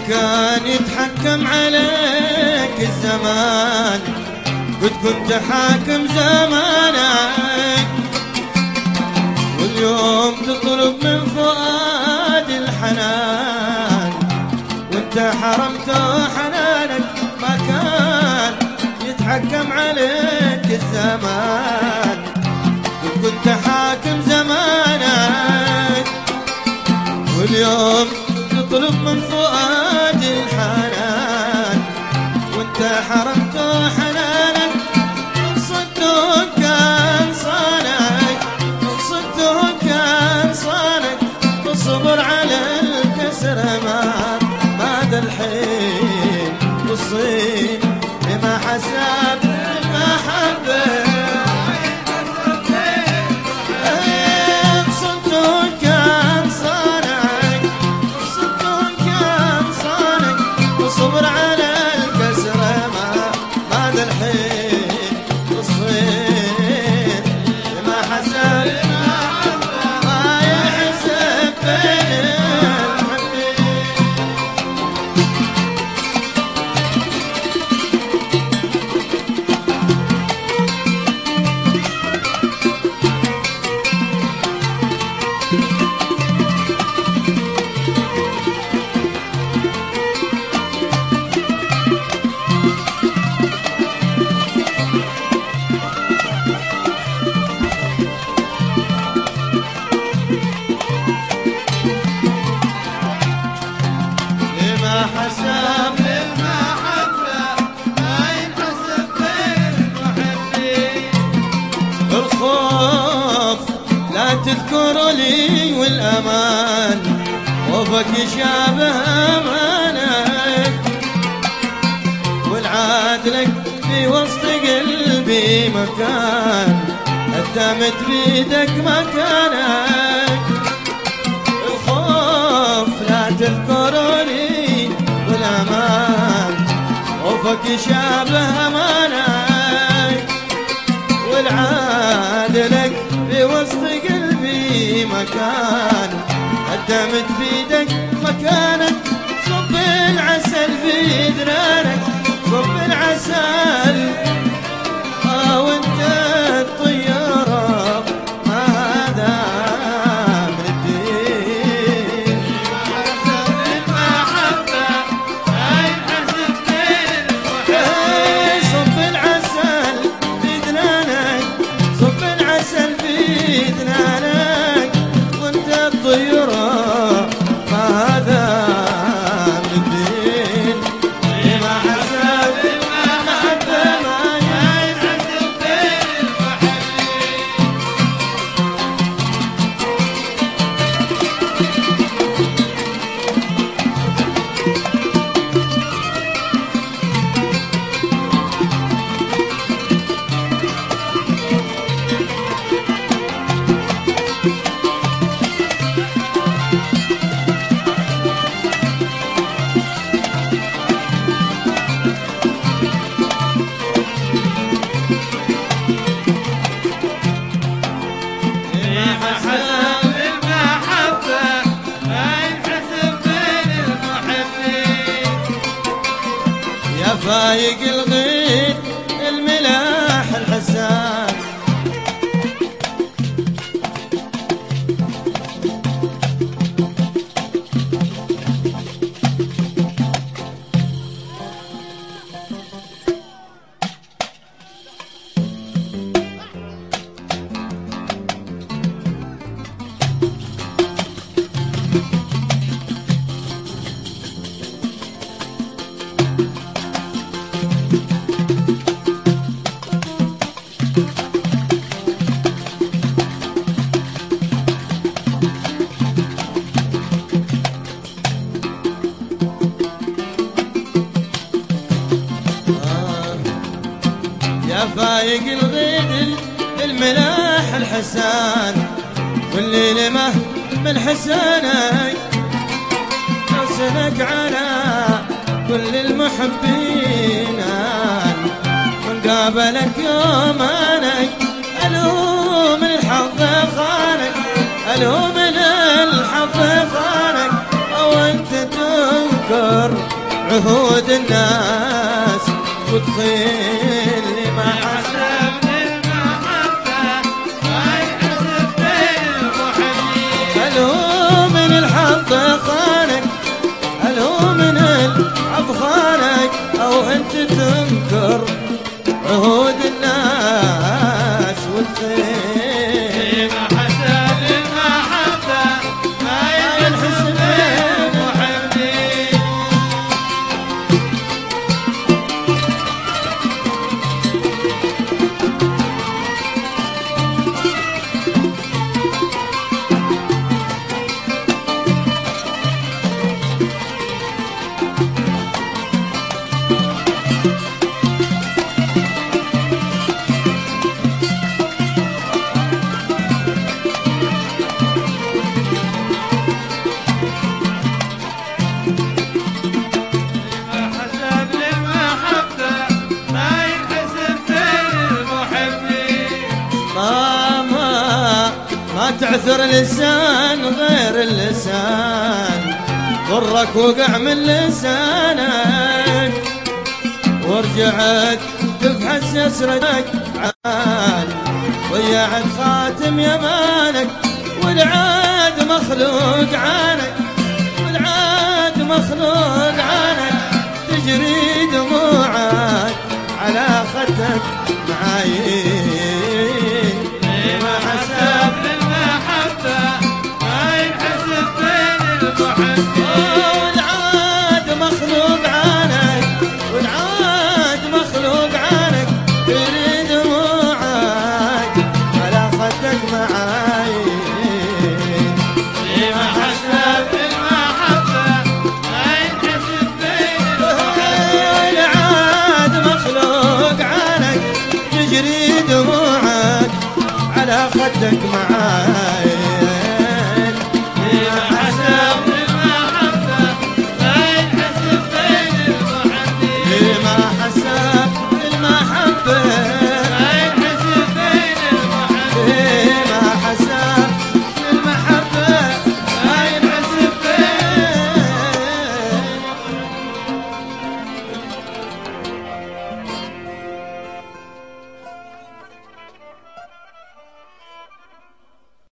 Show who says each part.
Speaker 1: كان يتحكم عليك الزمان قد كنت حاكم زمانك، واليوم تطلب من فؤاد الحنان وانت حرمته حنانك. ما كان يتحكم عليك الزمان قد كنت حاكم زمانك، واليوم تطلب من فؤاد الحنان وانت حرمته حنانك. قصته كان صانك، قصته كان صانك، تصبر على الكسر ما ذا الحين تصين بما حسب المحبة. صبر على الكسر ما ذا الحين تصين ما حسب ما يحسب بين المحبين. حسب المحبة ما ينحسب بين المحبين. الخوف لا تذكر لي والأمان خوفك يشابه أمانك، والعادلك في وسط قلبي مكان قدمت بيدك مكانك. الخوف لا تذكر لي والأمان خوفك يشابه أمانك، والعادلك في وسط قلبي مكان قدمت بيدك مكانك. صب العسل في ذرارك، صب العسل وانت الطيارة ما هذا من الدين. صب العسل في ذنانك، صب العسل في ذنانك وانت الطيارة ما هذا من الدين. ما حسب المحبة ما ينحسب بين المحبين. يا فايق الغيد الملاح الحسان، يا فايق الغيد الملاح الحسان، واللي لمه من حسانك حسنك على كل المحبين. من قابلك يومانك ألوم الحظ خانك، ألوم الحظ خانك، أو أنت تنكر عهود الناس وتخيل لي ما حسب
Speaker 2: المحبة ما ينحسب بين المحبين.
Speaker 1: هل هو من الحظ خانك، هل هو من الحظ خانك، أو أنت تنكر عهود الناس وتخيل
Speaker 2: ما حسب المحبة ما ينحسب بين المحبين.
Speaker 1: ما تعثر لسان غير اللسان، ضرك وقع من لسانك، ورجعت تفحص يسرك عال، ضيعت خاتم يمانك، والعاد مخلوق عنك، والعاد مخلوق عنك، تجري دموعك على خدك معايين.
Speaker 2: ما حسب المحبة ما ينحسب بين المحبين.
Speaker 1: والعاد مخلوق عنك، والعاد مخلوق عنك، تريد دموعك على خدك معايين.
Speaker 2: ما حسب المحبة ما ينحسب بين المحبين.
Speaker 1: والعاد مخلوق عنك، تجري دموعك على خدك معايين.